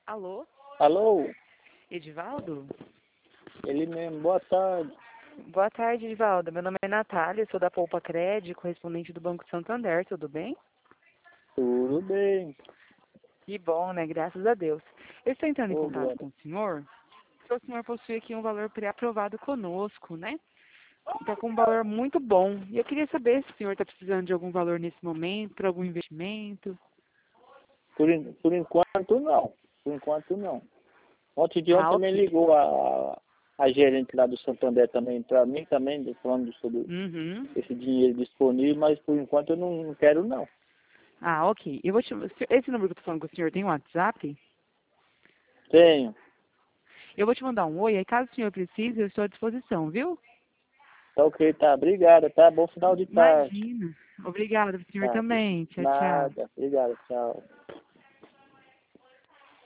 Alô, Alô, Edivaldo? ele mesmo, boa tarde. Boa tarde, Edivaldo. Meu nome é Natália, sou da Poupa Cred, correspondente do Banco Santander, tudo bem? Tudo bem? Que bom, né? Graças a Deus. Eu estou entrando em Ô, contato Glória. com o senhor, porque o senhor possui aqui um valor pré-aprovado conosco, né? Está com um valor muito bom. E eu queria saber se o senhor está precisando de algum valor nesse momento, para algum investimento. Por enquanto, não. Por enquanto, não. Ontem de ontem Ah, também ok. ligou a gerente lá do Santander também, para mim também, falando sobre Uhum. esse dinheiro disponível, mas por enquanto eu não quero, não. Ah, ok. Eu vou te... Esse número que eu estou falando com o senhor tem um WhatsApp? Tenho. Eu vou te mandar um oi, aí caso o senhor precise, eu estou à disposição, viu? Tá ok, tá. Obrigado, tá? Bom final de tarde. Imagina. Obrigada, senhor Tá. também. Tchau, tchau. Nada. Obrigado, tchau.